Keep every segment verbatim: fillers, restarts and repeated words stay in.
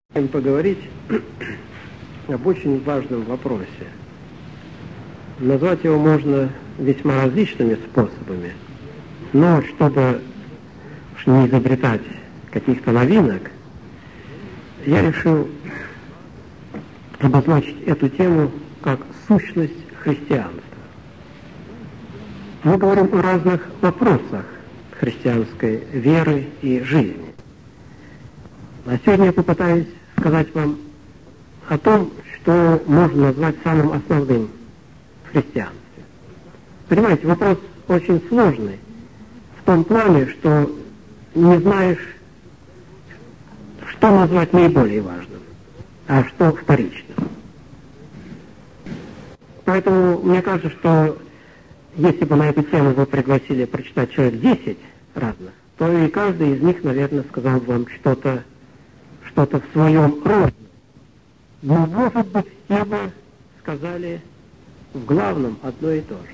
Хотим поговорить об очень важном вопросе. Назвать его можно весьма различными способами, но чтобы не изобретать каких-то новинок, я решил обозначить эту тему как сущность христианства. Мы говорим о разных вопросах христианской веры и жизни. А сегодня я попытаюсь сказать вам о том, что можно назвать самым основным в христианстве. Понимаете, вопрос очень сложный в том плане, что не знаешь, что назвать наиболее важным, а что вторичным. Поэтому мне кажется, что если бы на эту тему вы пригласили прочитать человек десять разных, то и каждый из них, наверное, сказал бы вам что-то что-то в своем роде. Но, может быть, все бы сказали в главном одно и то же.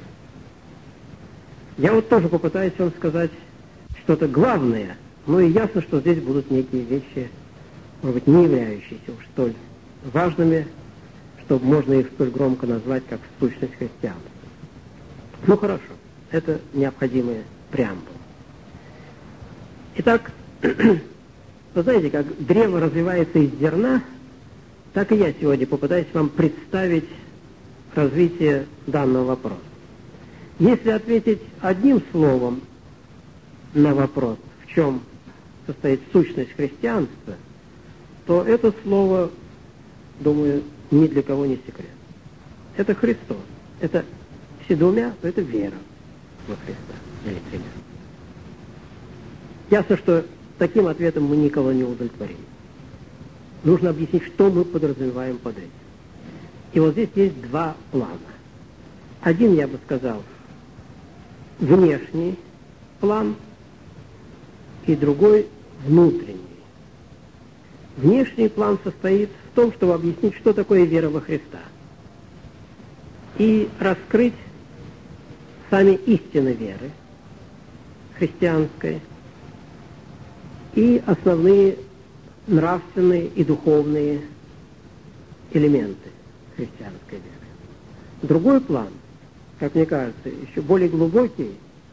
Я вот тоже попытаюсь вам сказать что-то главное, но и ясно, что здесь будут некие вещи, может быть, не являющиеся уж столь важными, чтобы можно их столь громко назвать, как сущность христианства. Ну, хорошо, это необходимые преамбулы. Итак, вы знаете, как древо развивается из зерна, так и я сегодня попытаюсь вам представить развитие данного вопроса. Если ответить одним словом на вопрос, в чем состоит сущность христианства, то это слово, думаю, ни для кого не секрет. Это Христос. Это все двумя, то это вера во Христа. Или пример. Ясно, что таким ответом мы никого не удовлетворим. Нужно объяснить, что мы подразумеваем под этим. И вот здесь есть два плана. Один, я бы сказал, внешний план, и другой внутренний. Внешний план состоит в том, чтобы объяснить, что такое вера во Христа, и раскрыть сами истины веры христианской, и основные нравственные и духовные элементы христианской веры. Другой план, как мне кажется, еще более глубокий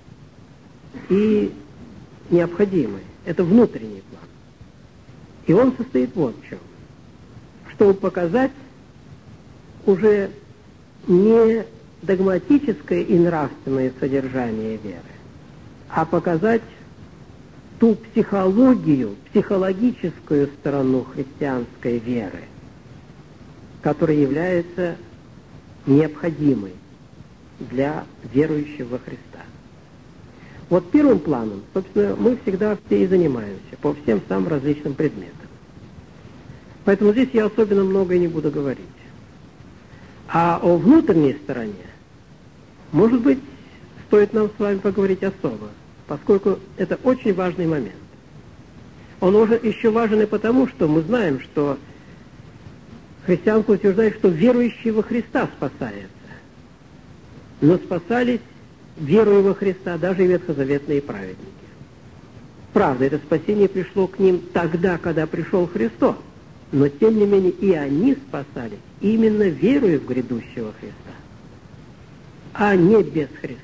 и необходимый, это внутренний план. И он состоит вот в чем. Чтобы показать уже не догматическое и нравственное содержание веры, а показать ту психологию, психологическую сторону христианской веры, которая является необходимой для верующего во Христа. Вот первым планом, собственно, мы всегда все и занимаемся, по всем самым различным предметам. Поэтому здесь я особенно много и не буду говорить. А о внутренней стороне, может быть, стоит нам с вами поговорить особо, поскольку это очень важный момент. Он уже еще важен и потому, что мы знаем, что христианство утверждает, что верующие во Христа спасаются. Но спасались, веруя во Христа, даже и ветхозаветные праведники. Правда, это спасение пришло к ним тогда, когда пришел Христос, но тем не менее и они спасались, именно веруя в грядущего Христа, а не без Христа.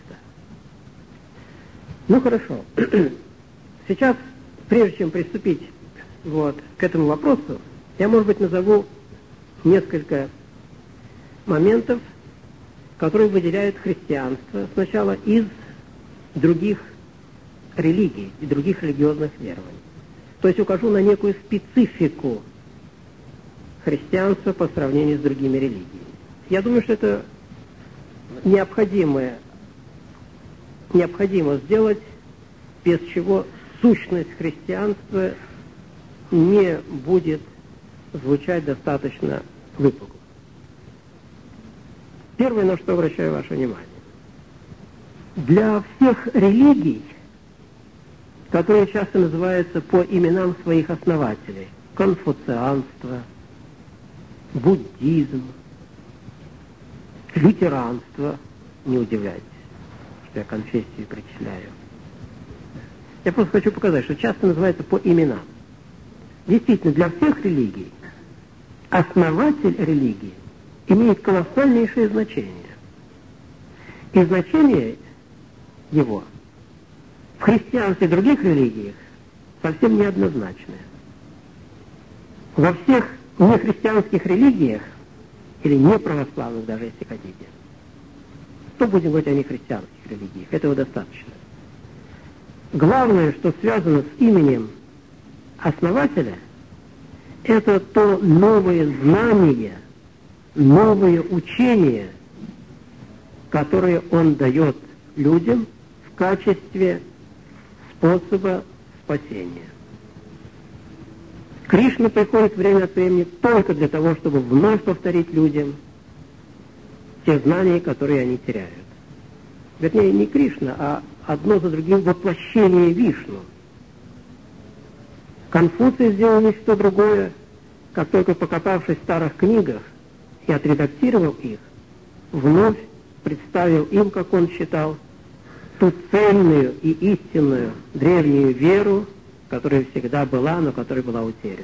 Ну хорошо, сейчас, прежде чем приступить вот, к этому вопросу, я, может быть, назову несколько моментов, которые выделяют христианство сначала из других религий и других религиозных верований. То есть укажу на некую специфику христианства по сравнению с другими религиями. Я думаю, что это необходимое необходимо сделать, без чего сущность христианства не будет звучать достаточно выпукло. Первое, на что обращаю ваше внимание. Для всех религий, которые часто называются по именам своих основателей, конфуцианство, буддизм, лютеранство, не удивляйтесь, что я конфессию причисляю. Я просто хочу показать, что часто называется по именам. Действительно, для всех религий основатель религии имеет колоссальнейшее значение. И значение его в христианстве и других религиях совсем неоднозначное. Во всех нехристианских религиях, или неправославных даже, если хотите, то будем говорить о нехристианских религиях, этого достаточно. Главное, что связано с именем основателя, это то новое знание, новое учение, которое он дает людям в качестве способа спасения. Кришна приходит время от времени только для того, чтобы вновь повторить людям те знания, которые они теряют. Вернее, не Кришна, а одно за другим воплощение Вишну. Конфуций сделал нечто другое, как только покопавшись в старых книгах и отредактировал их, вновь представил им, как он считал, ту цельную и истинную древнюю веру, которая всегда была, но которая была утеряна.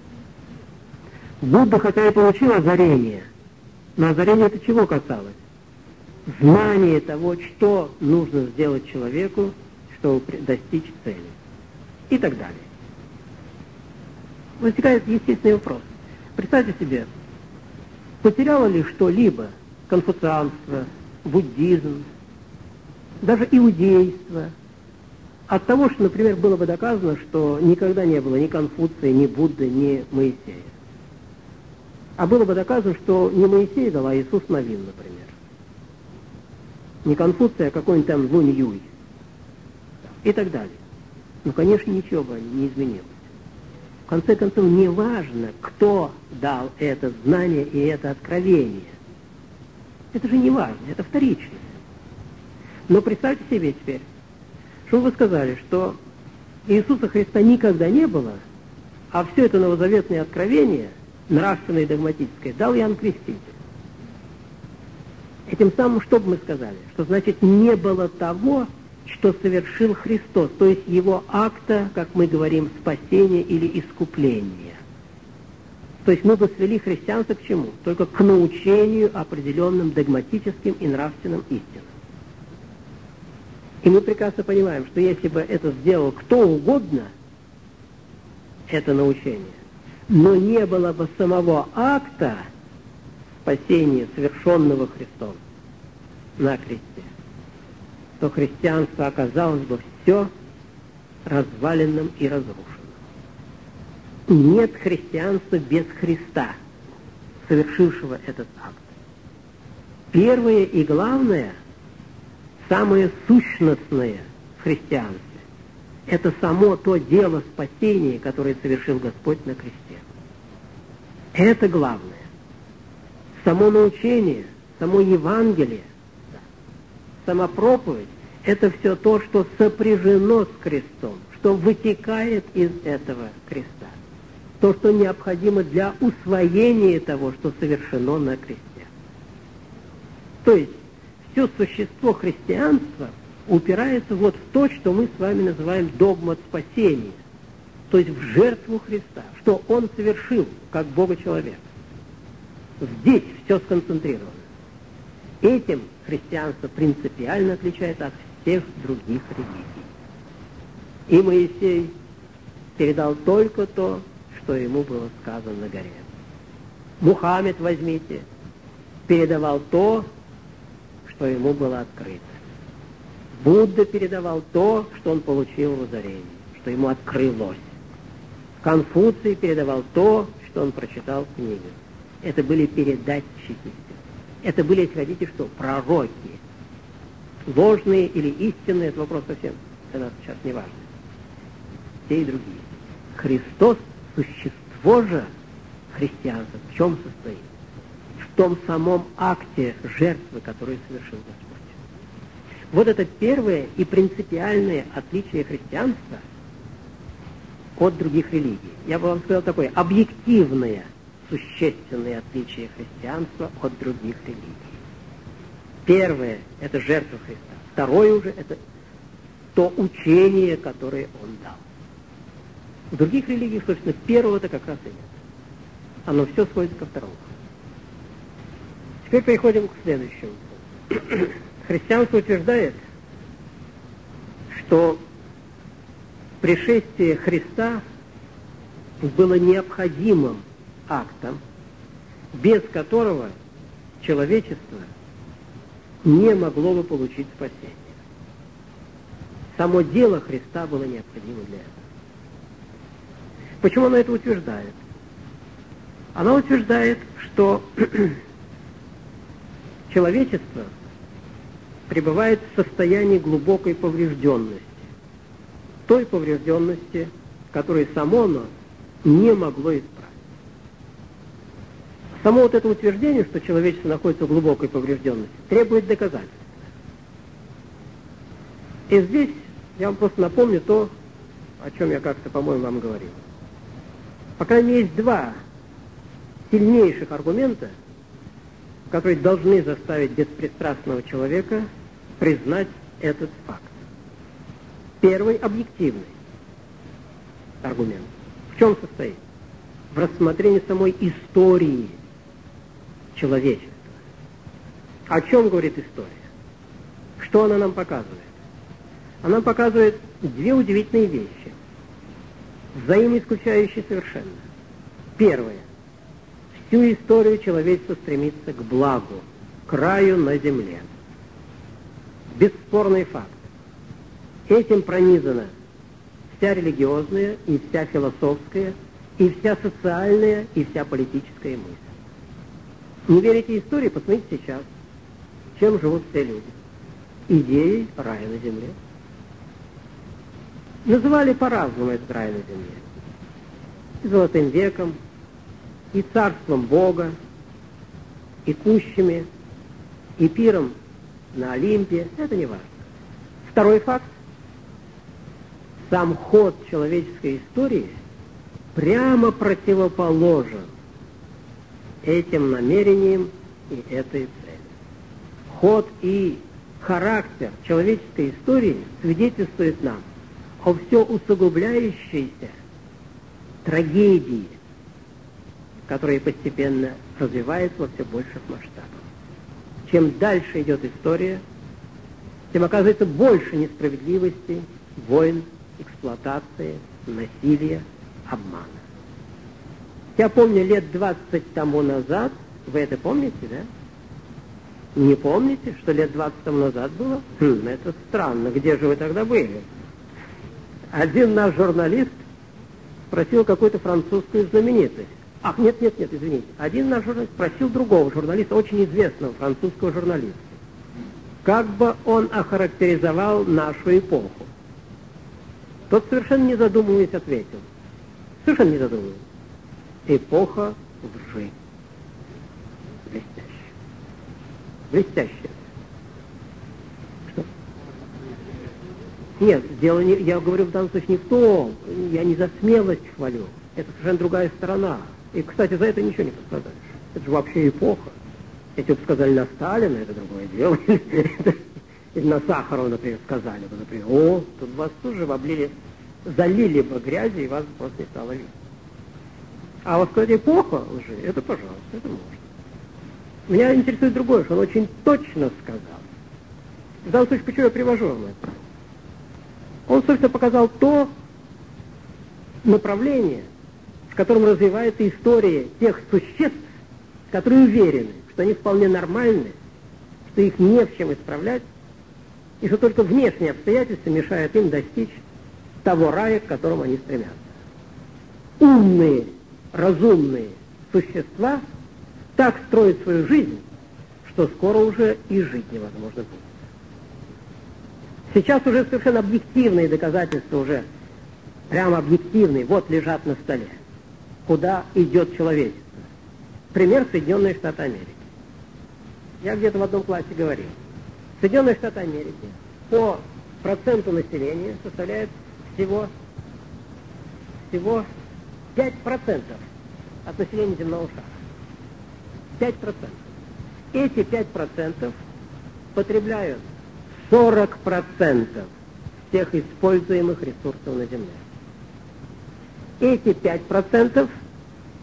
Будда хотя и получил озарение, но озарение это чего касалось? Знание того, что нужно сделать человеку, чтобы достичь цели. И так далее. Возникает естественный вопрос. Представьте себе, потеряло ли что-либо конфуцианство, буддизм, даже иудейство, от того, что, например, было бы доказано, что никогда не было ни Конфуция, ни Будды, ни Моисея. А было бы доказано, что не Моисей дал, а Иисус Навин, например. Не Конфуция, а какой-нибудь там Лунь Юй. И так далее. Ну, конечно, ничего бы не изменилось. В конце концов, не важно, кто дал это знание и это откровение. Это же не важно, это вторично. Но представьте себе теперь, что вы сказали, что Иисуса Христа никогда не было, а все это новозаветное откровение, нравственное и догматическое, дал Иоанн Креститель. Этим самым что бы мы сказали? Что значит не было того, что совершил Христос, то есть его акта, как мы говорим, спасения или искупления. То есть мы бы свели христианство к чему? Только к научению определенным догматическим и нравственным истинам. И мы прекрасно понимаем, что если бы это сделал кто угодно, это научение, но не было бы самого акта спасения, совершенного Христом на кресте, то христианство оказалось бы все разваленным и разрушенным. Нет христианства без Христа, совершившего этот акт. Первое и главное, самое сущностное в христианстве, это само то дело спасения, которое совершил Господь на кресте. Это главное. Само научение, само Евангелие, сама проповедь, это все то, что сопряжено с крестом, что вытекает из этого креста. То, что необходимо для усвоения того, что совершено на кресте. То есть, все существо христианства упирается вот в то, что мы с вами называем догмат спасения, то есть в жертву Христа, что Он совершил, как Бога-человек. Здесь все сконцентрировано. Этим христианство принципиально отличается от всех других религий. И Моисей передал только то, что ему было сказано на горе. Мухаммед, возьмите, передавал то, что ему было открыто. Будда передавал то, что он получил в озарении, что ему открылось. Конфуций передавал то, что он прочитал в книгах. Это были передатчики. Это были, если хотите, что, пророки. Ложные или истинные, это вопрос совсем для нас сейчас не важно. Те и другие. Христос, существо же христианства, в чем состоит? В том самом акте жертвы, который совершил Господь. Вот это первое и принципиальное отличие христианства от других религий. Я бы вам сказал такое объективное, существенное отличие христианства от других религий. Первое – это жертва Христа. Второе уже – это то учение, которое Он дал. В других религиях, собственно, первого-то как раз и нет. оно все сводится ко второму. Теперь переходим к следующему. Христианство утверждает, что пришествие Христа было необходимым актом, без которого человечество не могло бы получить спасение. Само дело Христа было необходимо для этого. Почему она это утверждает? Она утверждает, что человечество пребывает в состоянии глубокой поврежденности. Той поврежденности, которую само оно не могло исправить. Само вот это утверждение, что человечество находится в глубокой поврежденности, требует доказательств. И здесь я вам просто напомню то, о чем я как-то, по-моему, вам говорил. По крайней мере, есть два сильнейших аргумента, которые должны заставить беспристрастного человека признать этот факт. Первый — объективный аргумент. В чем состоит? В рассмотрении самой истории человечества. О чем говорит история? Что она нам показывает? Она показывает две удивительные вещи, взаимоисключающие совершенно. Первое. Всю историю человечество стремится к благу, к раю на земле. Бесспорный факт. Этим пронизана вся религиозная, и вся философская, и вся социальная, и вся политическая мысль. Не верите истории? Посмотрите сейчас, чем живут все люди. Идеей рая на земле. Называли по-разному этот рай на земле. И золотым веком, и царством Бога, и кущами, и пиром на Олимпе. Это не важно. Второй факт. Сам ход человеческой истории прямо противоположен этим намерениям и этой цели. Ход и характер человеческой истории свидетельствует нам о все усугубляющейся трагедии, которая постепенно развивается во все больших масштабах. Чем дальше идет история, тем оказывается больше несправедливости, войн, эксплуатации, насилия, обмана. Я помню, лет двадцать тому назад, вы это помните, да? Не помните, что лет двадцать тому назад было? Хм, это странно, где же вы тогда были? Один наш журналист спросил какую-то французскую знаменитость. Ах, нет, нет, нет, извините. Один наш журналист спросил другого журналиста, очень известного французского журналиста, как бы он охарактеризовал нашу эпоху. Тот совершенно не задумываясь ответил. Совершенно не задумываясь. Эпоха лжи. Блестяще. Блестяще. Что? Нет, дело не... Я говорю в данном случае не в том. Я не за смелость хвалю. Это совершенно другая сторона. И, кстати, за это ничего не пострадаешь. Это же вообще эпоха. Если бы сказали на Сталина, это другое дело. Или на Сахарова, например, сказали бы, например, о, тут вас тоже облили, залили бы грязью, и вас просто не стало видно. А вот сказать эпоха лжи, это пожалуйста, это можно. Меня интересует другое, что он очень точно сказал. В данном случае, почему я привожу вам это? Он, собственно, показал то направление, в котором развивается история тех существ, которые уверены, что они вполне нормальны, что их не в чем исправлять, и что только внешние обстоятельства мешают им достичь того рая, к которому они стремятся. Умные, разумные существа так строят свою жизнь, что скоро уже и жить невозможно будет. Сейчас уже совершенно объективные доказательства, уже прямо объективные, вот лежат на столе. Куда идет человечество? Пример — Соединенные Штаты Америки. Я где-то в одном классе говорил. Соединенные Штаты Америки по проценту населения составляют всего, всего пять процентов от населения земного шара. пять процентов. Эти пять процентов потребляют сорок процентов всех используемых ресурсов на Земле. Эти пять процентов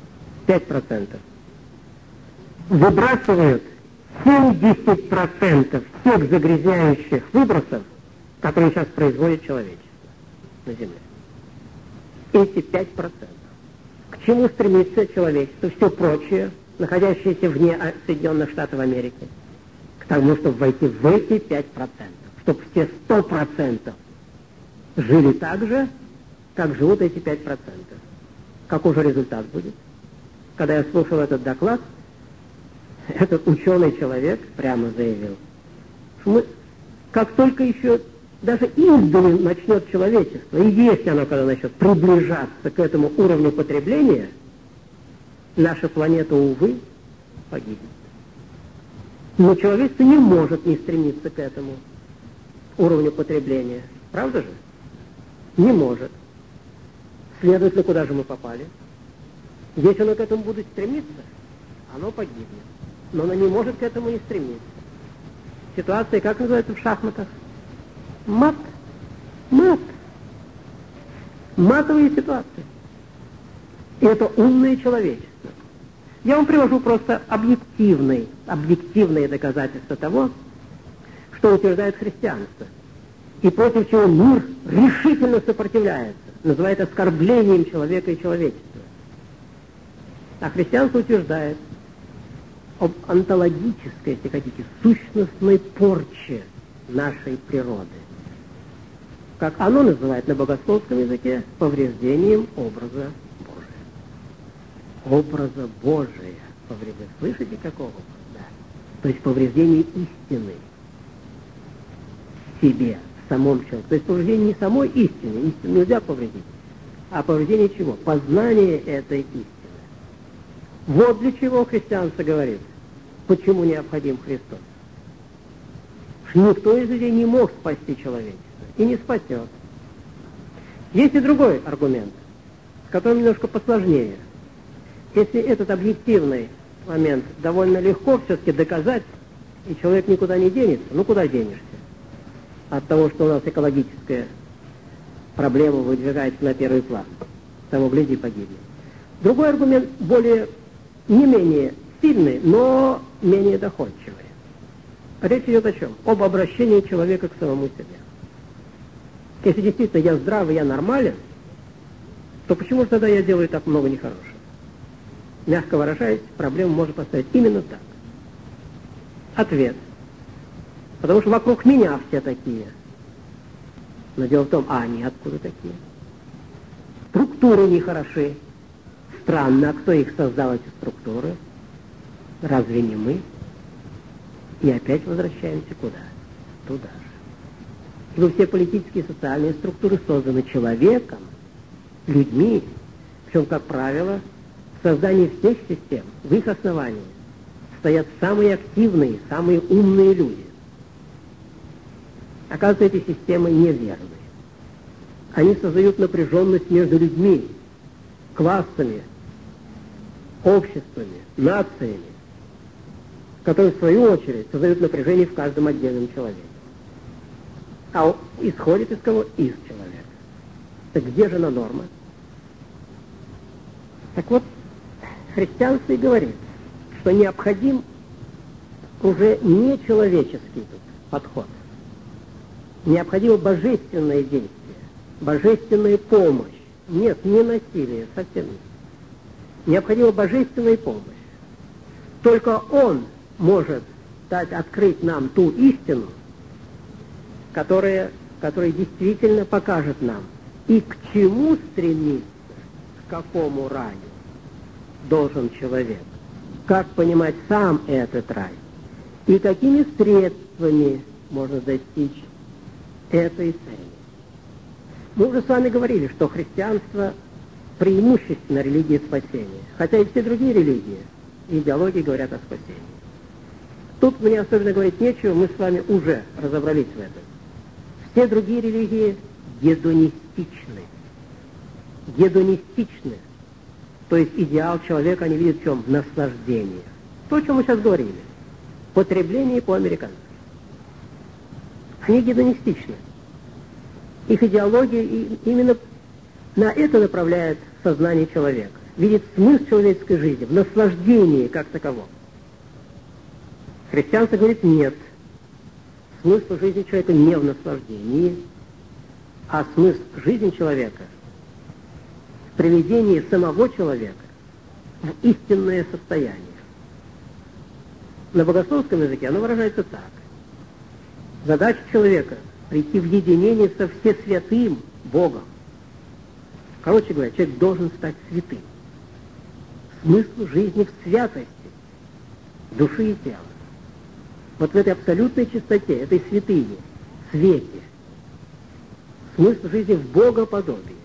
пять процентов. Выбрасывают семьдесят процентов всех загрязняющих выбросов, которые сейчас производит человечество на Земле. Эти пять процентов. К чему стремится человечество, все прочее, находящееся вне Соединенных Штатов Америки? К тому, чтобы войти в эти пять процентов. Чтобы все сто процентов жили так же, как живут эти пять процентов. Какой же результат будет? Когда я слушал этот доклад, этот ученый человек прямо заявил, что мы, как только еще даже издали начнет человечество, и если оно когда начнет приближаться к этому уровню потребления, наша планета, увы, погибнет. Но человечество не может не стремиться к этому уровню потребления. Правда же? Не может. Следовательно, куда же мы попали? Если оно к этому будет стремиться, оно погибнет. Но оно не может к этому не стремиться. Ситуация, как называется в шахматах? Мат. Мат. Матовые ситуации. И это умное человечество. Я вам привожу просто объективные, объективные доказательства того, что утверждает христианство. И против чего мир решительно сопротивляется. Называет оскорблением человека и человечества. А христианство утверждает об онтологической, если хотите, сущностной порче нашей природы. Как оно называет на богословском языке, повреждением образа Божия. Образа Божия. Повреждение. Слышите, какого образа? Да. То есть повреждение истины в себе, в самом человеке. То есть повреждение не самой истины, истину нельзя повредить, а повреждение чего? Познание этой истины. Вот для чего христианство говорит, почему необходим Христос. Никто из людей не мог спасти человечество и не спасет. Есть и другой аргумент, с которым немножко посложнее. Если этот объективный момент довольно легко все-таки доказать, и человек никуда не денется, ну куда денешься? От того, что у нас экологическая проблема выдвигается на первый план. Того гляди, погибнет. Другой аргумент более, не менее сильный, но менее доходчивый. Речь идет о чем? Об обращении человека к самому себе. Если действительно я здравый, я нормален, то почему же тогда я делаю так много нехорошего? Мягко выражаясь, проблему можно поставить именно так. Ответ. Потому что вокруг меня все такие. Но дело в том, а они откуда такие? Структуры нехороши. Странно, а кто их создал, эти структуры? Разве не мы? И опять возвращаемся куда? Туда же. Ибо все политические и социальные структуры созданы человеком, людьми, причем, как правило, в создании всех систем, в их основании, стоят самые активные, самые умные люди. Оказывается, эти системы неверны. Они создают напряженность между людьми, классами, обществами, нациями, которые, в свою очередь, создают напряжение в каждом отдельном человеке. А исходит из кого? Из человека. Так где же на норма? Так вот, христианство и говорит, что необходим уже не человеческий тут подход. Необходимо божественное действие, божественная помощь. Нет, не насилие, совсем нет. Необходима божественная помощь. Только Он может дать, открыть нам ту истину, которая, которая действительно покажет нам, и к чему стремиться, к какому раю должен человек, как понимать сам этот рай, и какими средствами можно достичь этой цели. Мы уже с вами говорили, что христианство преимущественно религия спасения, хотя и все другие религии и идеологии говорят о спасении. Тут мне особенно говорить нечего, мы с вами уже разобрались в этом. Все другие религии гедонистичны. Гедонистичны. То есть идеал человека они видят в чем? В наслаждении. То, о чем мы сейчас говорили. Потребление по-американски. Они гедонистичны. Их идеология именно на это направляет сознание человека. видит смысл человеческой жизни в наслаждении как таковом. Христианство говорит нет. Смысл жизни человека не в наслаждении, а смысл жизни человека в приведении самого человека в истинное состояние. На богословском языке оно выражается так. Задача человека — прийти в единение со Всесвятым Богом. Короче говоря, человек должен стать святым. Смысл жизни в святости души и тела. Вот в этой абсолютной чистоте, этой святыне, свете, смысл жизни в богоподобии.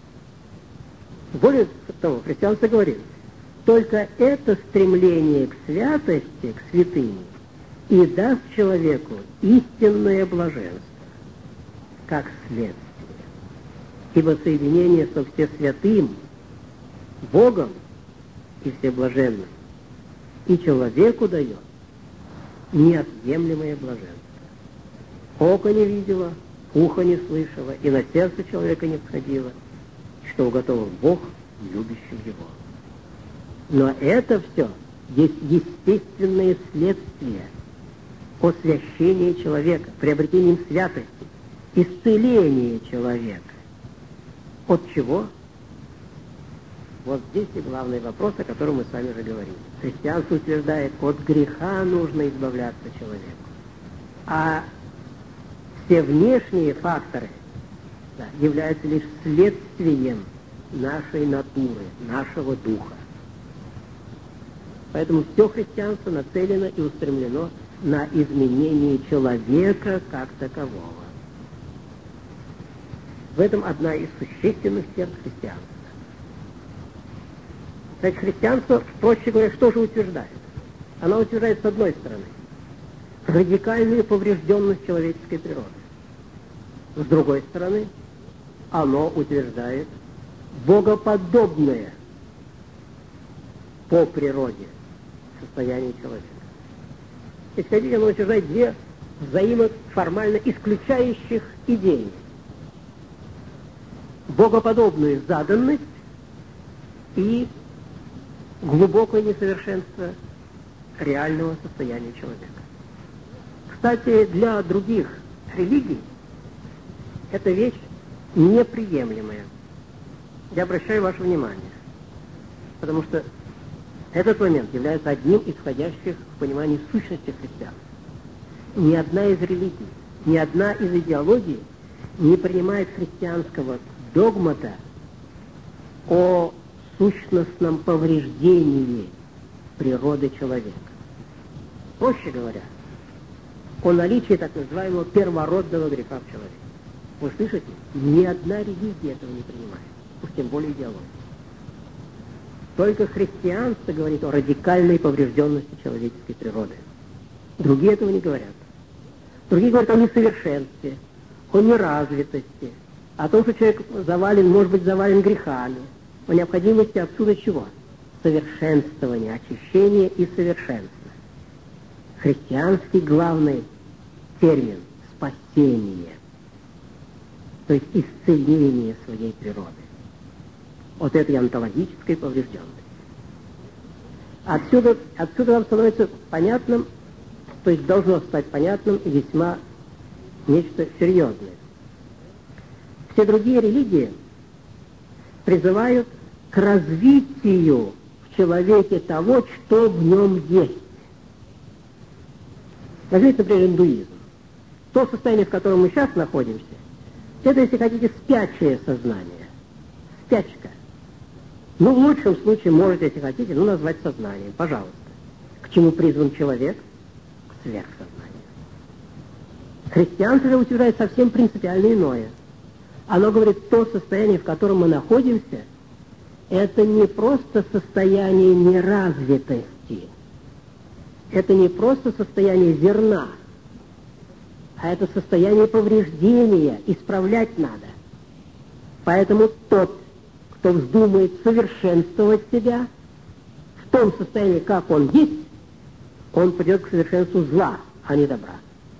Более того, христианство говорит, только это стремление к святости, к святыне, и даст человеку истинное блаженство, как следствие. Ибо соединение со Всесвятым Богом и Всеблаженным и человеку дает неотъемлемое блаженство. Око не видело, ухо не слышало, и на сердце человека не всходило, что уготовил Бог любящим его. Но это все есть естественное следствие освящения человека, приобретением святости, исцеления человека. От чего? Вот здесь и главный вопрос, о котором мы с вами уже говорили. Христианство утверждает, от греха нужно избавляться человеку. А все внешние факторы, да, являются лишь следствием нашей натуры, нашего духа. Поэтому все христианство нацелено и устремлено на изменение человека как такового. В этом одна из существенных черт христианства. Значит, христианство, проще говоря, что же утверждает? Оно утверждает, с одной стороны, радикальную поврежденность человеческой природы. С другой стороны, оно утверждает богоподобное по природе состояние человека. Если хотите, оно утверждает две взаимоформально исключающих идеи. Богоподобную заданность и глубокое несовершенство реального состояния человека. Кстати, для других религий эта вещь неприемлемая. Я обращаю ваше внимание, потому что этот момент является одним из входящих в понимание сущности христианства. Ни одна из религий, ни одна из идеологий не принимает христианского догмата о сущностном повреждении природы человека. Проще говоря, о наличии так называемого первородного греха в человеке. Вы слышите? Ни одна религия этого не принимает, уж тем более идеология. Только христианство говорит о радикальной поврежденности человеческой природы. Другие этого не говорят. Другие говорят о несовершенстве, о неразвитости, о том, что человек завален, может быть завален грехами, о необходимости отсюда чего? Совершенствования, очищения и совершенства. Христианский главный термин — спасение, то есть исцеление своей природы от этой онтологической поврежденности. Отсюда, отсюда вам становится понятным, то есть должно стать понятным и весьма нечто серьезное. Все другие религии призывают к развитию в человеке того, что в нем есть. Возьмите, например, индуизм. То состояние, в котором мы сейчас находимся, это, если хотите, спячее сознание. Спячка. Ну, в лучшем случае можете, если хотите, ну, назвать сознанием, пожалуйста. К чему призван человек? К сверхсознанию. Христианство же утверждает совсем принципиально иное. Оно говорит, то состояние, в котором мы находимся, это не просто состояние неразвитости, это не просто состояние зерна, а это состояние повреждения, исправлять надо. Поэтому тот, кто вздумает совершенствовать себя в том состоянии, как он есть, он придет к совершенству зла, а не добра.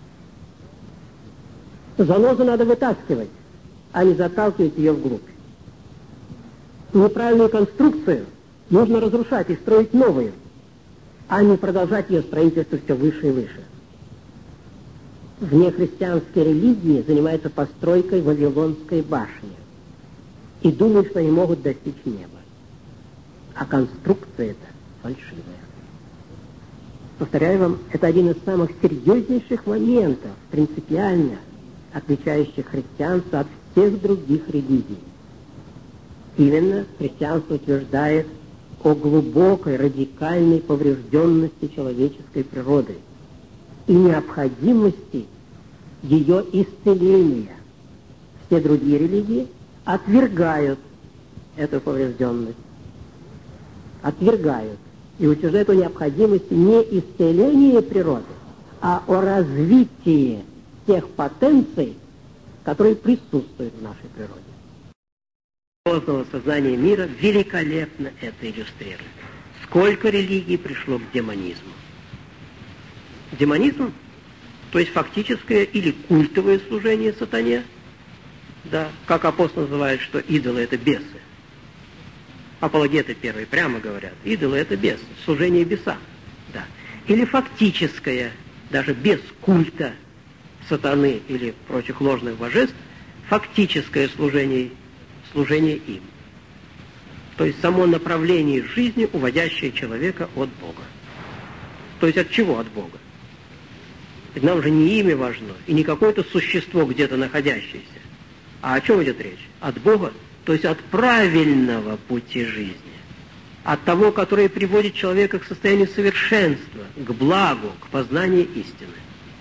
Занозу надо вытаскивать, а не заталкивать ее вглубь. Неправильную конструкцию Нужно разрушать и строить новую, а не продолжать ее строительство все выше и выше. Внехристианские религии занимаются постройкой Вавилонской башни и думают, что они могут достичь неба. А конструкция эта фальшивая. Повторяю вам, это один из самых серьезнейших моментов, принципиально отличающих христианство от всех других религий. Именно христианство утверждает о глубокой, радикальной поврежденности человеческой природы и необходимости ее исцеления. Все другие религии отвергают эту поврежденность, отвергают и утверждают о необходимости не исцеления природы, а о развитии тех потенций, которые присутствуют в нашей природе. Позднего сознания мира великолепно это иллюстрирует. Сколько религий пришло к демонизму? Демонизм, то есть фактическое или культовое служение сатане, да, как апостол называет, что идолы — это бесы. Апологеты первые прямо говорят, идолы — это бесы, служение бесам, да. Или фактическое, даже без культа сатаны или прочих ложных божеств, фактическое служение, служение им. То есть само направление жизни, уводящее человека от Бога. То есть от чего от Бога? Ведь нам же не имя важно, и не какое-то существо где-то находящееся. А о чем идет речь? От Бога, то есть от правильного пути жизни. От того, который приводит человека к состоянию совершенства, к благу, к познанию истины.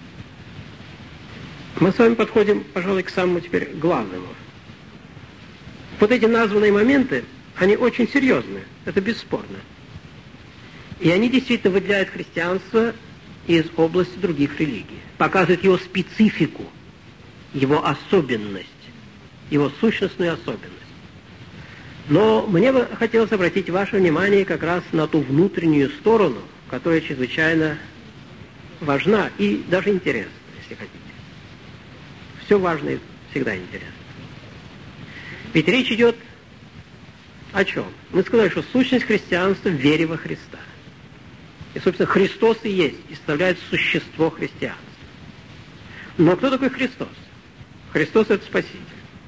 Мы с вами подходим, пожалуй, к самому теперь главному. Вот эти названные моменты, они очень серьезные, это бесспорно. И они действительно выделяют христианство из области других религий, показывают его специфику, его особенность, его сущностную особенность. Но мне бы хотелось обратить ваше внимание как раз на ту внутреннюю сторону, которая чрезвычайно важна и даже интересна, если хотите. Все важное всегда интересно. Ведь речь идет о чем? Мы сказали, что сущность христианства в вере во Христа. И, собственно, Христос и есть, и составляет существо христианства. Но кто такой Христос? Христос — это Спаситель.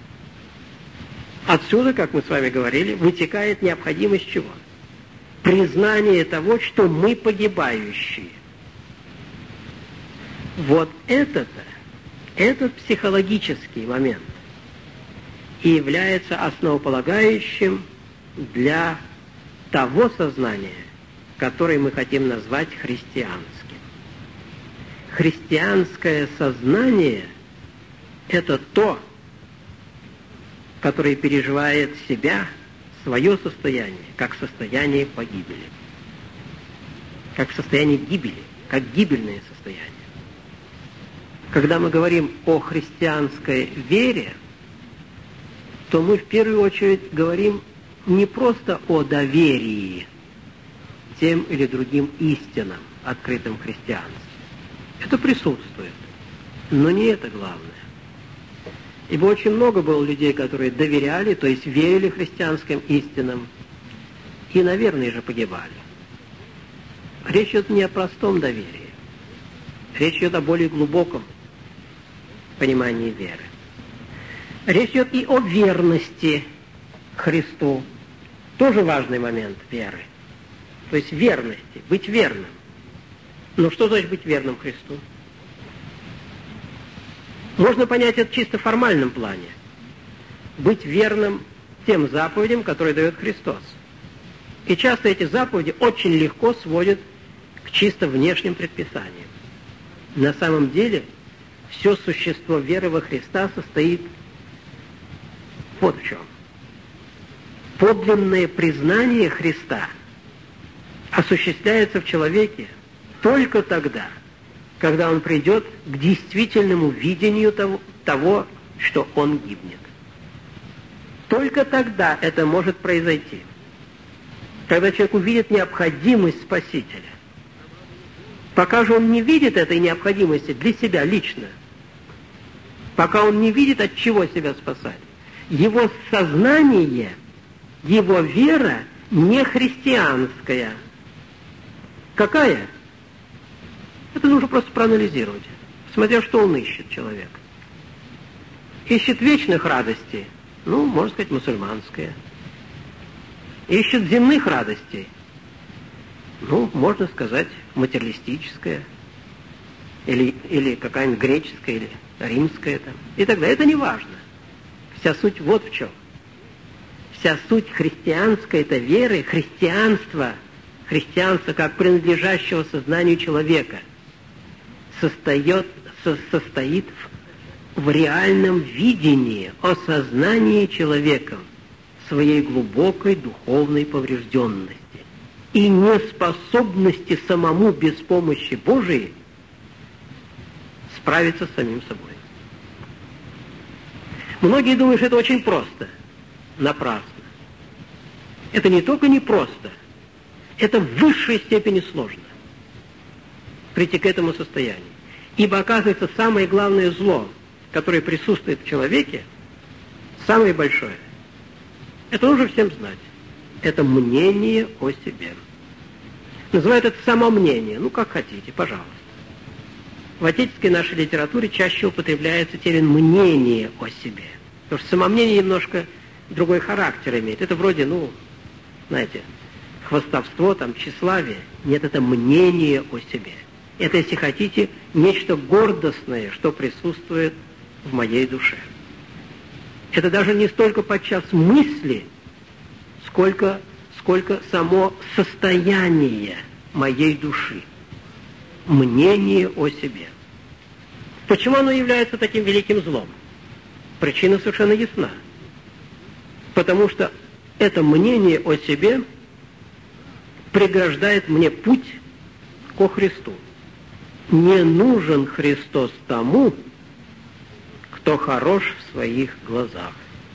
Отсюда, как мы с вами говорили, вытекает необходимость чего? Признание того, что мы погибающие. Вот это-то, этот психологический момент и является основополагающим для того сознания, которое мы хотим назвать христианским. Христианское сознание — это то, которое переживает себя, свое состояние, как состояние погибели, как состояние гибели, как гибельное состояние. Когда мы говорим о христианской вере, то мы в первую очередь говорим не просто о доверии тем или другим истинам, открытым в христианстве. Это присутствует, но не это главное. Ибо очень много было людей, которые доверяли, то есть верили христианским истинам, и, наверное, же погибали. Речь идет не о простом доверии. Речь идет о более глубоком понимании веры. Речь идет и о верности Христу. Тоже важный момент веры. То есть верности, быть верным. Но что значит быть верным Христу? Можно понять это чисто в формальном плане. Быть верным тем заповедям, которые дает Христос. И часто эти заповеди очень легко сводят к чисто внешним предписаниям. На самом деле, все существо веры во Христа состоит вот в чем. Подлинное признание Христа осуществляется в человеке только тогда, когда он придет к действительному видению того, того, что он гибнет. Только тогда это может произойти. Когда человек увидит необходимость Спасителя. Пока же он не видит этой необходимости для себя лично, пока он не видит, от чего себя спасать, его сознание, его вера нехристианская. Какая? Это нужно просто проанализировать, смотря что он ищет, человек. Ищет вечных радостей, ну, можно сказать, мусульманская. Ищет земных радостей, ну, можно сказать, материалистическая. Или, или какая-нибудь греческая, или римская там. И так далее. Это не важно. Вся суть вот в чем. Вся суть христианской это веры, христианства, христианства как принадлежащего сознанию человека, состоит, со, состоит в, в реальном видении, осознании человеком своей глубокой духовной поврежденности и неспособности самому без помощи Божией справиться с самим собой. Многие думают, что это очень просто. Напрасно. Это не только не просто, это в высшей степени сложно прийти к этому состоянию. Ибо, оказывается, самое главное зло, которое присутствует в человеке, самое большое, это нужно всем знать. Это мнение о себе. Называют это самомнение. Ну, как хотите, пожалуйста. В отечественной нашей литературе чаще употребляется термин «мнение о себе». Потому что самомнение немножко другой характер имеет. Это вроде, ну, знаете, хвастовство, там, тщеславие. Нет, это мнение о себе. Это, если хотите, нечто гордостное, что присутствует в моей душе. Это даже не столько подчас мысли, сколько, сколько само состояние моей души. Мнение о себе. Почему оно является таким великим злом? Причина совершенно ясна. Потому что это мнение о себе преграждает мне путь ко Христу. Не нужен Христос тому, кто хорош в своих глазах.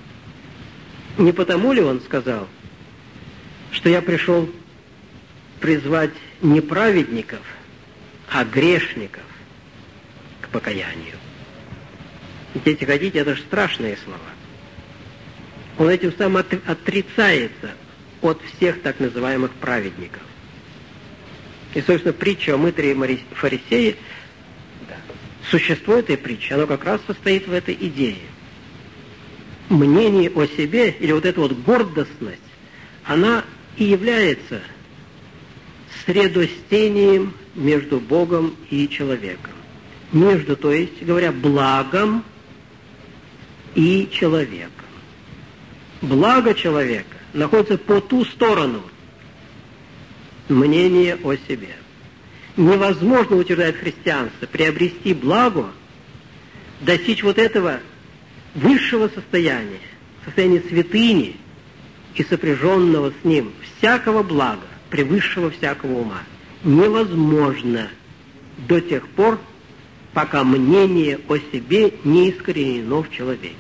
Не потому ли он сказал, что я пришел призвать не праведников, а грешников к покаянию? Если хотите, это же страшные слова. Он этим самым отрицается от всех так называемых праведников. И, собственно, притча о мытаре и фарисее, да, существо этой притчи, оно как раз состоит в этой идее. Мнение о себе, или вот эта вот гордостность, она и является средостением между Богом и человеком. Между, то есть, говоря, благом и человеком. Благо человека находится по ту сторону мнения о себе. Невозможно, утверждает христианство, приобрести благо, достичь вот этого высшего состояния, состояния святыни и сопряженного с ним всякого блага, превысшего всякого ума. Невозможно до тех пор, пока мнение о себе не искоренено в человеке.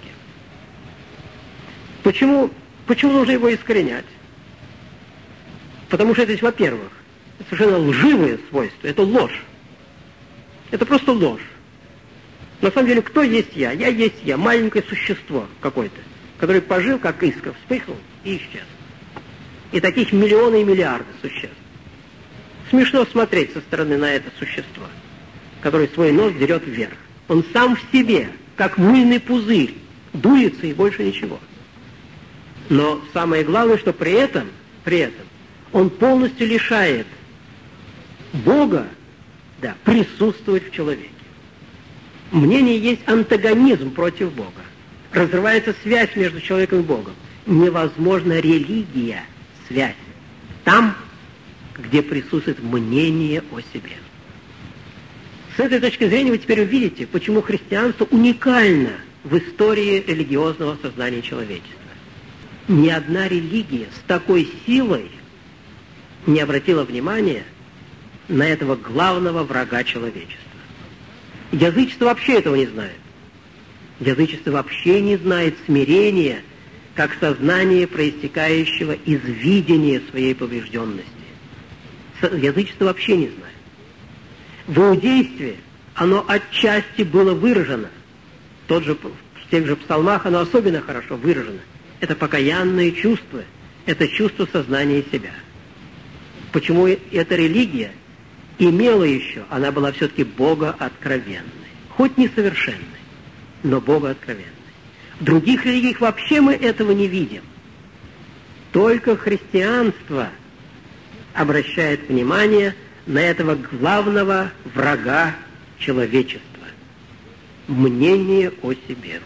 Почему, почему нужно его искоренять? Потому что это, во-первых, совершенно лживое свойство, это ложь. Это просто ложь. На самом деле, кто есть я? Я есть я, маленькое существо какое-то, которое пожил, как искра, вспыхнул и исчез. И таких миллионы и миллиарды существ. Смешно смотреть со стороны на это существо, которое свой нос дерет вверх. Он сам в себе, как мыльный пузырь, дуется и больше ничего. Но самое главное, что при этом, при этом он полностью лишает Бога, да, присутствовать в человеке. Мнение есть антагонизм против Бога. Разрывается связь между человеком и Богом. Невозможна религия, связь. Там, где присутствует мнение о себе. С этой точки зрения вы теперь увидите, почему христианство уникально в истории религиозного сознания человечества. Ни одна религия с такой силой не обратила внимания на этого главного врага человечества. Язычество вообще этого не знает. Язычество вообще не знает смирения, как сознание, проистекающего из видения своей поврежденности. Язычество вообще не знает. В иудействе оно отчасти было выражено. Тот же, в тех же псалмах оно особенно хорошо выражено. Это покаянное чувство, это чувство сознания себя. Почему эта религия имела еще, она была все-таки богооткровенной. Хоть несовершенной, но богооткровенной. В других религиях вообще мы этого не видим. Только христианство обращает внимание на этого главного врага человечества. Мнение о себе.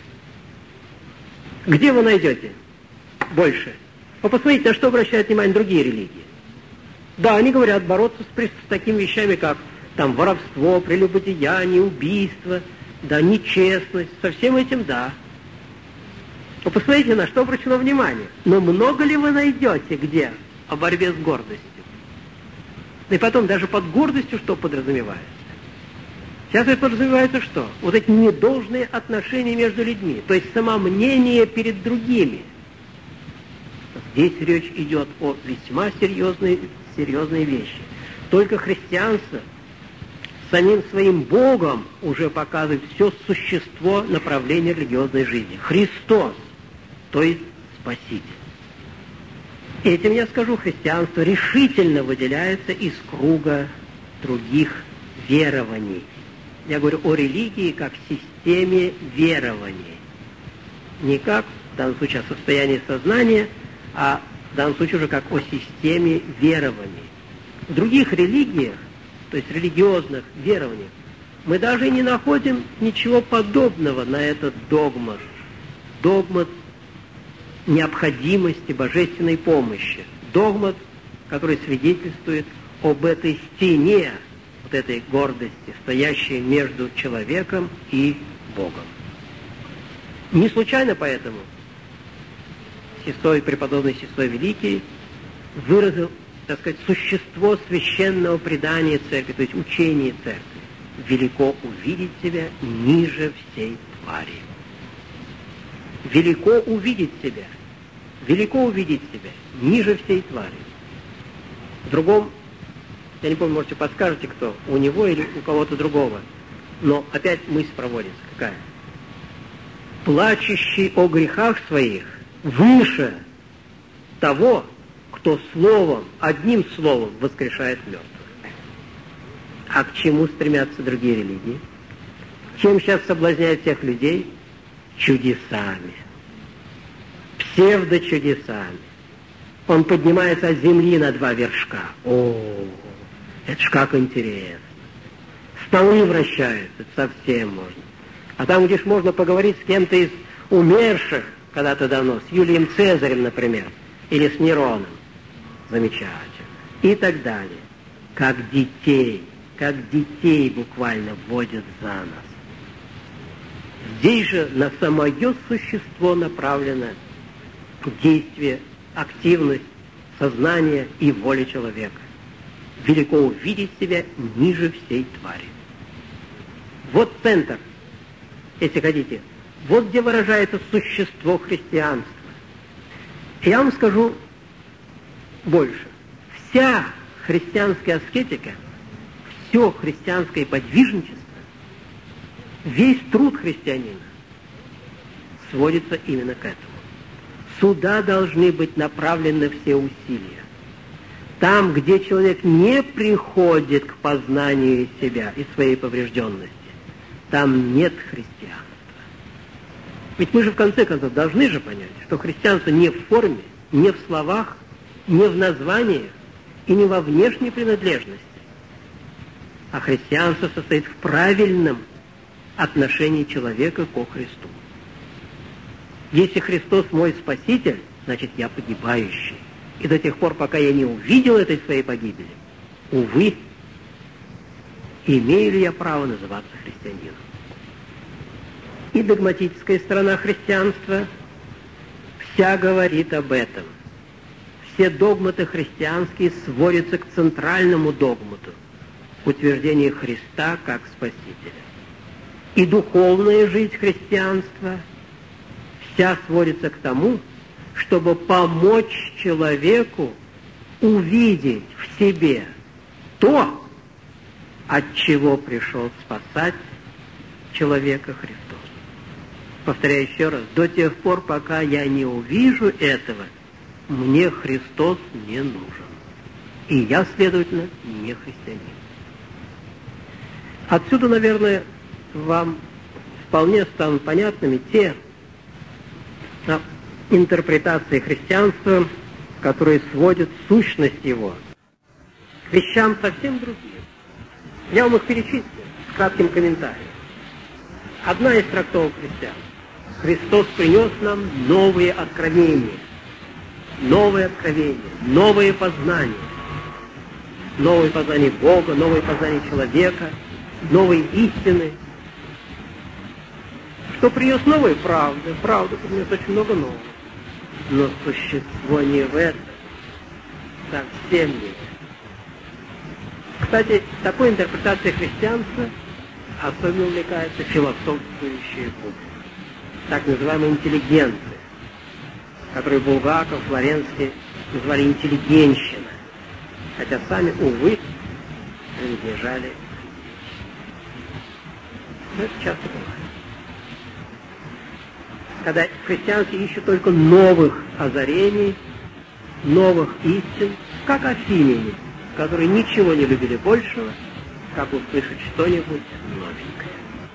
Где вы найдете больше? Вы посмотрите, на что обращают внимание другие религии. Да, они говорят бороться с, с такими вещами, как там воровство, прелюбодеяние, убийство, да, нечестность. Со всем этим, да. Вы посмотрите, на что обращено внимание. Но много ли вы найдете где о борьбе с гордостью? И потом, даже под гордостью что подразумевается? Сейчас это подразумевается что? Вот эти недолжные отношения между людьми, то есть самомнение перед другими. Здесь речь идет о весьма серьезной, серьезной вещи. Только христианство самим своим Богом уже показывает все существо направления религиозной жизни. Христос, то есть Спаситель. Этим, я скажу, христианство решительно выделяется из круга других верований. Я говорю о религии как системе верований. Не как, в данном случае, о состоянии сознания, а в данном случае уже как о системе верований. В других религиях, то есть религиозных верованиях, мы даже не находим ничего подобного на этот догмат. Догмат необходимости божественной помощи. Догмат, который свидетельствует об этой стене, вот этой гордости, стоящей между человеком и Богом. Не случайно поэтому Сесой, преподобный Сесой Великий, выразил, так сказать, существо священного предания церкви, то есть учения церкви. Велико увидеть себя ниже всей твари. Велико увидеть себя, велико увидеть себя ниже всей твари. В другом, я не помню, можете подскажете, кто, у него или у кого-то другого, но опять мысль проводится какая? Плачущий о грехах своих выше того, кто словом, одним словом воскрешает мертвых. А к чему стремятся другие религии? Чем сейчас соблазняют всех людей? Чудесами. Псевдочудесами. Он поднимается от земли на два вершка. О, это ж как интересно. Столы вращаются, это совсем можно. А там, где ж можно поговорить с кем-то из умерших когда-то давно, с Юлием Цезарем, например, или с Нероном. Замечательно. И так далее. Как детей, как детей буквально вводят за нос. Здесь же на самое существо направлено действие, активность, сознание и воля человека. Велико увидеть себя ниже всей твари. Вот центр, если хотите, вот где выражается существо христианства. И я вам скажу больше. Вся христианская аскетика, все христианское подвижничество, весь труд христианина сводится именно к этому. Сюда должны быть направлены все усилия. Там, где человек не приходит к познанию себя и своей поврежденности, там нет христианства. Ведь мы же в конце концов должны же понять, что христианство не в форме, не в словах, не в названиях и не во внешней принадлежности. А христианство состоит в правильном отношении человека ко Христу. Если Христос мой Спаситель, значит я погибающий. И до тех пор, пока я не увидел этой своей погибели, увы, имею ли я право называться христианином? И догматическая сторона христианства вся говорит об этом. Все догматы христианские сводятся к центральному догмату — утверждению Христа как Спасителя. И духовная жизнь христианства вся сводится к тому, чтобы помочь человеку увидеть в себе то, от чего пришел спасать человека Христос. Повторяю еще раз, до тех пор, пока я не увижу этого, мне Христос не нужен. И я, следовательно, не христианин. Отсюда, наверное, вам вполне станут понятными те а, интерпретации христианства, которые сводят сущность его к вещам совсем другим. Я вам их перечислю с кратким комментарием. Одна из трактовок христиан. Христос принес нам новые откровения. Новые откровения, новые познания. Новые познания Бога, новые познания человека, новые истины. Что принес новые правды. Правда принес очень много нового. Но существо не в этом. Совсем нет. Кстати, такой интерпретацией христианства особенно увлекаются философствующие публики, так называемые интеллигенты, которые Булгаков, Флоренский назвали интеллигенщина, хотя сами, увы, принадлежали. Но это часто бывает. Когда в христианстве ищут только новых озарений, новых истин, как афиняне, которые ничего не любили большего, как услышать что-нибудь новенькое.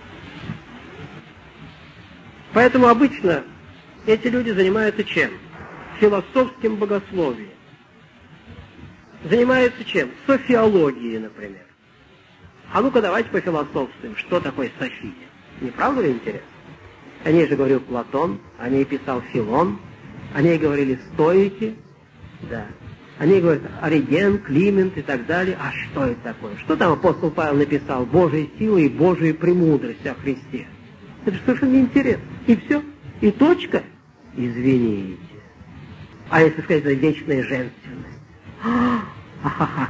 Поэтому обычно эти люди занимаются чем? Философским богословием. Занимаются чем? Софиологией, например. А ну-ка давайте пофилософствуем, что такое София. Не правда ли интересно? О ней же говорил Платон, о ней писал Филон, о ней говорили стоики, да. О ней говорят Ориген, Климент и так далее. А что это такое? Что там апостол Павел написал? Божья сила и Божья премудрость о Христе. Это же совершенно неинтересно. И все. И точка. Извините. А если сказать, это вечная женственность? А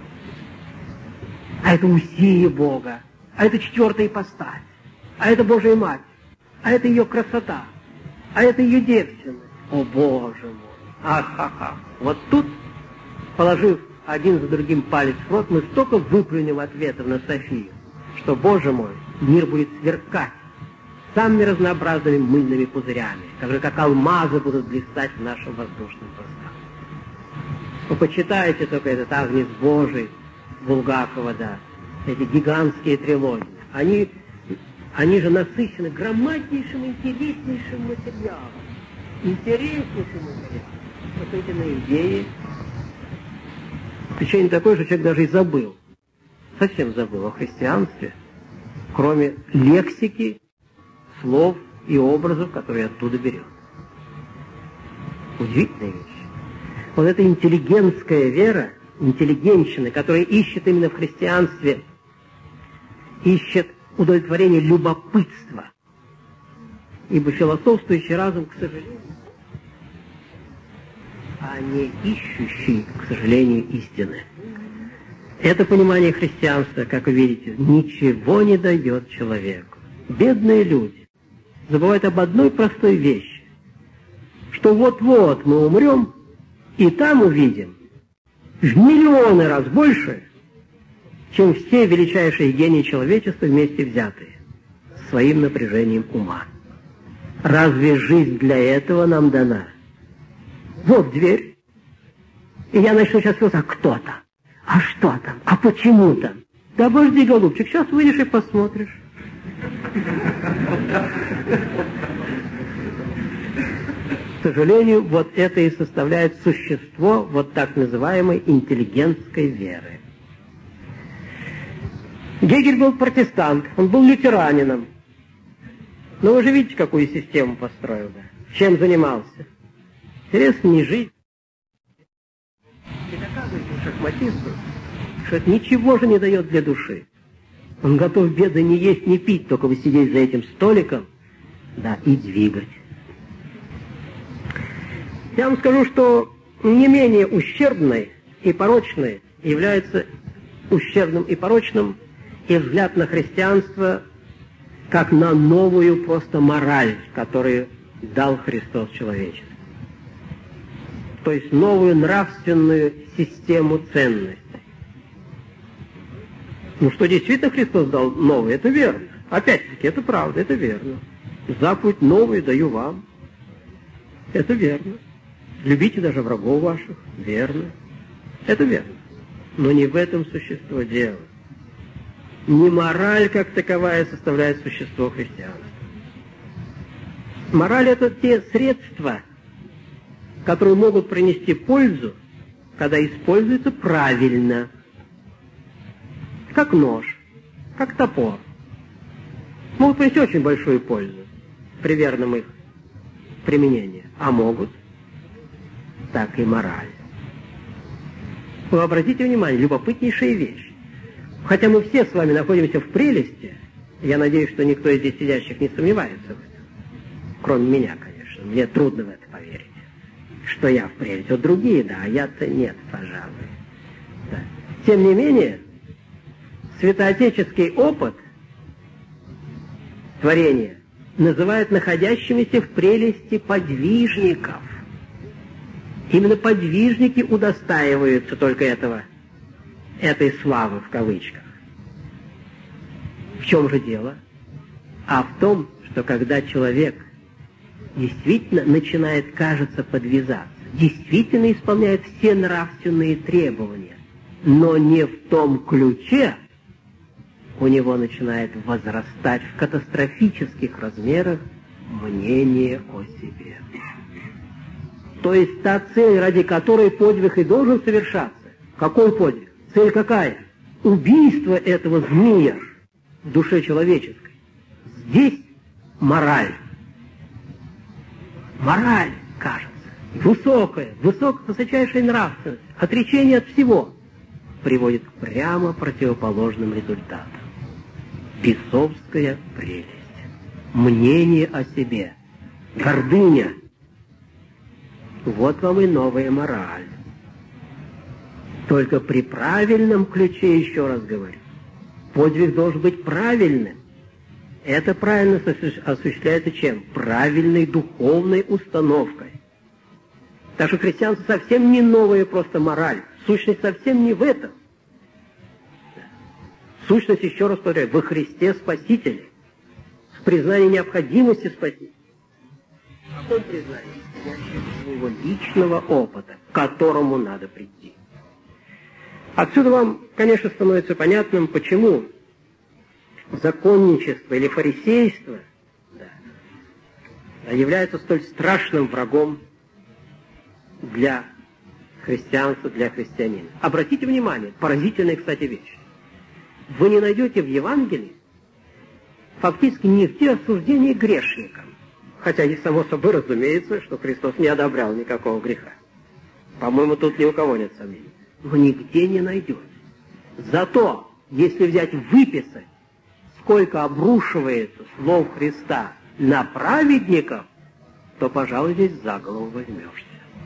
это усилие Бога. А это четвертая ипостась. А это Божья Мать. А это ее красота. А это ее девственность. О, Боже мой. Ах-ха-ха. Вот тут, положив один за другим палец в рот, мы столько выплюнем ответов на Софию, что, Боже мой, мир будет сверкать самыми разнообразными мыльными пузырями, которые как алмазы будут блистать в нашем воздушном пространстве. Вы почитайте только этот Агнец Божий Булгакова, да, эти гигантские трилогии. Они, они же насыщены громаднейшим, интереснейшим материалом. Интереснейшим материалом. Посмотрите на идеи. Впечатление такое, что человек даже и забыл. Совсем забыл о христианстве, кроме лексики, слов и образов, которые оттуда берет. Удивительная вещь. Вот эта интеллигентская вера, интеллигентщина, которая ищет именно в христианстве, ищет удовлетворение любопытства. Ибо философствующий разум, к сожалению, а не ищущий, к сожалению, истины. Это понимание христианства, как вы видите, ничего не дает человеку. Бедные люди забывают об одной простой вещи, что вот-вот мы умрем, и там увидим в миллионы раз больше, чем все величайшие гении человечества вместе взятые, своим напряжением ума. Разве жизнь для этого нам дана? Вот дверь. И я начну сейчас сказать, а кто там? А что там? А почему там? Да обожди, голубчик, сейчас выйдешь и посмотришь. К сожалению, вот это и составляет существо вот так называемой интеллигентской веры. Гегель был протестант, он был лютеранином. Но вы же видите, какую систему построил, да? Чем занимался? Интересно, не жизнь. И доказывает шахматисту, что это ничего же не дает для души. Он готов, бедный, не есть, не пить, только бы сидеть за этим столиком, да, и двигать. Я вам скажу, что не менее ущербной и порочной является ущербным и порочным и взгляд на христианство как на новую просто мораль, которую дал Христос человечеству. То есть новую нравственную систему ценностей. Ну, что действительно Христос дал новое, это верно. Опять-таки, это правда, это верно. Заповедь новую даю вам. Это верно. Любите даже врагов ваших, верно. Это верно. Но не в этом существо дела. Не мораль как таковая составляет существо христианства. Мораль — это те средства, которые могут принести пользу, когда используются правильно. Как нож, как топор. Могут принести очень большую пользу при верном их применении. А могут так и мораль. Вы обратите внимание, любопытнейшая вещь. Хотя мы все с вами находимся в прелести, я надеюсь, что никто из здесь сидящих не сомневается в этом. Кроме меня, конечно. Мне трудно в это поверить, что я в прелести. Вот другие, да, а я-то нет, пожалуй. Да. Тем не менее, святоотеческий опыт творения называют находящимися в прелести подвижников. Именно подвижники удостаиваются только этого, этой славы в кавычках. В чем же дело? А в том, что когда человек действительно начинает, кажется, подвязаться, действительно исполняет все нравственные требования, но не в том ключе, у него начинает возрастать в катастрофических размерах мнение о себе. То есть та цель, ради которой подвиг и должен совершаться. Какой подвиг? Цель какая? Убийство этого змея в душе человеческой. Здесь мораль. Мораль, кажется, высокая, высокая нравственность, отречение от всего приводит к прямо противоположным результатам. Бесовская прелесть, мнение о себе, гордыня. Вот вам и новая мораль. Только при правильном ключе, еще раз говорю, подвиг должен быть правильным. Это правильно осуществляется чем? Правильной духовной установкой. Так что христианство совсем не новая просто мораль. Сущность совсем не в этом. Сущность, еще раз повторяю, во Христе Спасителе. В признании необходимости Спасителя. В каком признании? Его личного опыта, к которому надо прийти. Отсюда вам, конечно, становится понятным, почему законничество или фарисейство да, является столь страшным врагом для христианства, для христианина. Обратите внимание, поразительная, кстати, вещь. Вы не найдете в Евангелии фактически нигде осуждения грешникам. Хотя и само собой разумеется, что Христос не одобрял никакого греха. По-моему, тут ни у кого нет сомнений. Но нигде не найдете. Зато, если взять, выписать, сколько обрушивается слов Христа на праведников, то, пожалуй, здесь за голову возьмешься.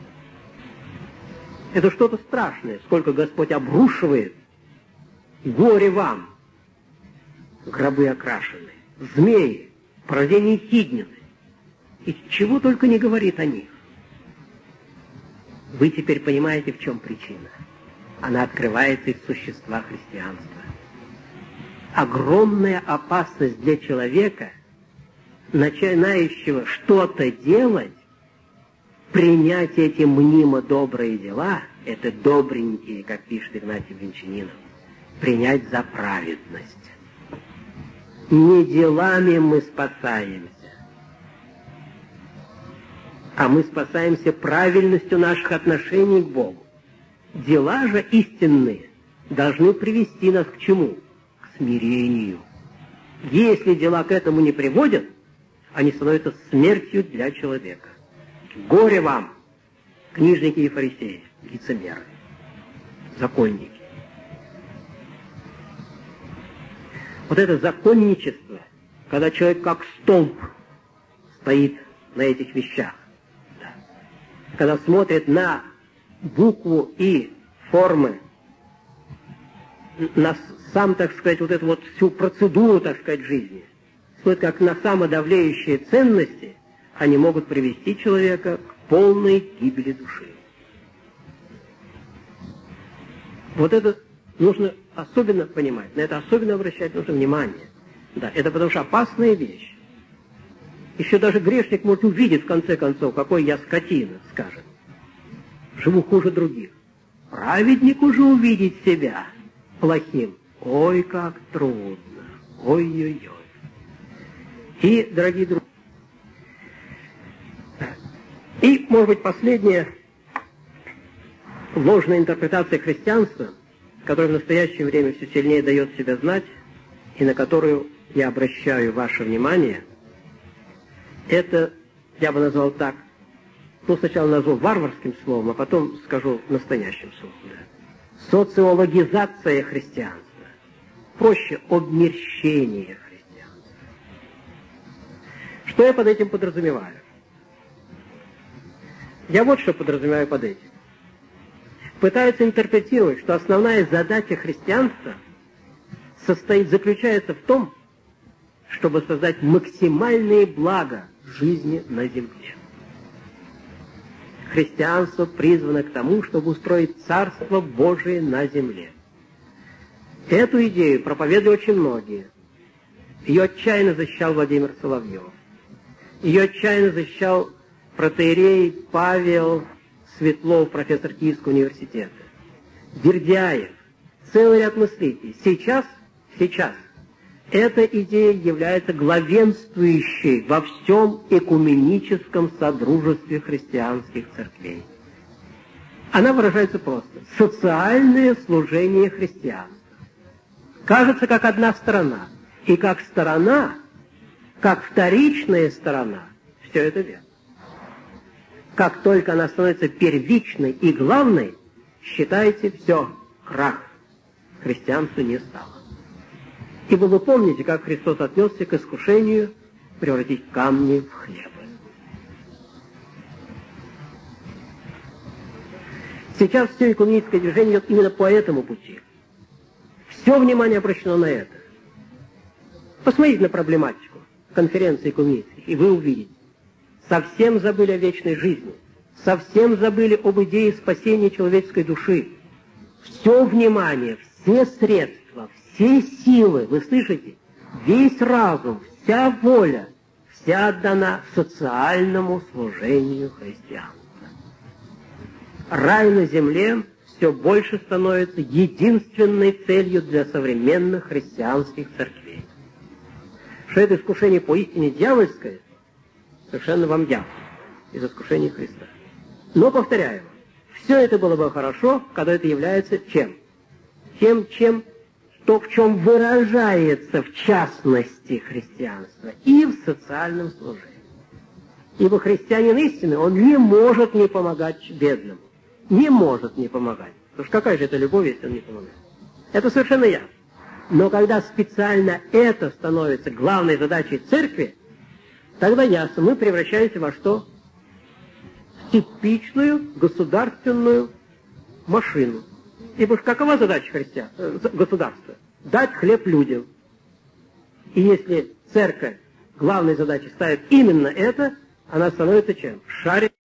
Это что-то страшное, сколько Господь обрушивает. Горе вам, гробы окрашенные, змеи, порождение Хиднины. И чего только не говорит о них. Вы теперь понимаете, в чем причина. Она открывается из существа христианства. Огромная опасность для человека, начинающего что-то делать, принять эти мнимо добрые дела, это добренькие, как пишет Игнатий Бринчанинов, принять за праведность. Не делами мы спасаемся, а мы спасаемся правильностью наших отношений к Богу. Дела же истинные должны привести нас к чему? К смирению. Если дела к этому не приводят, они становятся смертью для человека. Горе вам, книжники и фарисеи, лицемеры, законники. Вот это законничество, когда человек как столб стоит на этих вещах, да. Когда смотрит на букву и формы, на сам, так сказать, вот эту вот всю процедуру, так сказать, жизни, смотрит как на самодавляющие ценности, они могут привести человека к полной гибели души. Вот это нужно особенно понимать, на это особенно обращать нужно внимание. Да, это потому что опасная вещь. Еще даже грешник может увидеть, в конце концов, какой я скотина, скажет. живу хуже других. Праведнику же увидеть себя плохим. Ой, как трудно. Ой-ой-ой. И, дорогие друзья, и, может быть, последняя ложная интерпретация христианства, которая в настоящее время все сильнее дает себя знать, и на которую я обращаю ваше внимание, это, я бы назвал так, ну, сначала назову варварским словом, а потом скажу настоящим словом. Да. Социологизация христианства. Проще, обмерщение христианства. Что я под этим подразумеваю? Я вот что подразумеваю под этим. Пытаются интерпретировать, что основная задача христианства состоит, заключается в том, чтобы создать максимальные блага жизни на земле. Христианство призвано к тому, чтобы устроить Царство Божие на земле. Эту идею проповедовали очень многие. Ее отчаянно защищал Владимир Соловьев. Ее отчаянно защищал протоиерей Павел Светлов, профессор Киевского университета. Бердяев, целый ряд мыслителей. Сейчас, сейчас эта идея является главенствующей во всем экуменическом содружестве христианских церквей. Она выражается просто. Социальное служение христианства. Кажется, как одна сторона. И как сторона, как вторичная сторона, все это верно. Как только она становится первичной и главной, считайте, все, крах. Христианства не стало. Ибо вы помните, как Христос отнесся к искушению превратить камни в хлеб. Сейчас все экуменическое движение идет именно по этому пути. Все внимание обращено на это. Посмотрите на проблематику конференции экуменических, и вы увидите. Совсем забыли о вечной жизни. Совсем забыли об идее спасения человеческой души. Все внимание, все средства, все силы, вы слышите, весь разум, вся воля, вся отдана социальному служению христианства. Рай на земле все больше становится единственной целью для современных христианских церквей. Что это искушение поистине дьявольское, совершенно вам ясно, из искушения Христа. Но, повторяю, все это было бы хорошо, когда это является чем? Тем, чем, то, в чем выражается в частности христианство и в социальном служении. Ибо христианин истинный, он не может не помогать бедным. Не может не помогать. Потому что какая же это любовь, если он не помогает? Это совершенно ясно. Но когда специально это становится главной задачей церкви, тогда ясно, мы превращаемся во что? В типичную государственную машину. Ибо какова задача христиан, государства? Дать хлеб людям. И если церковь главной задачей ставит именно это, она становится чем? Шарик.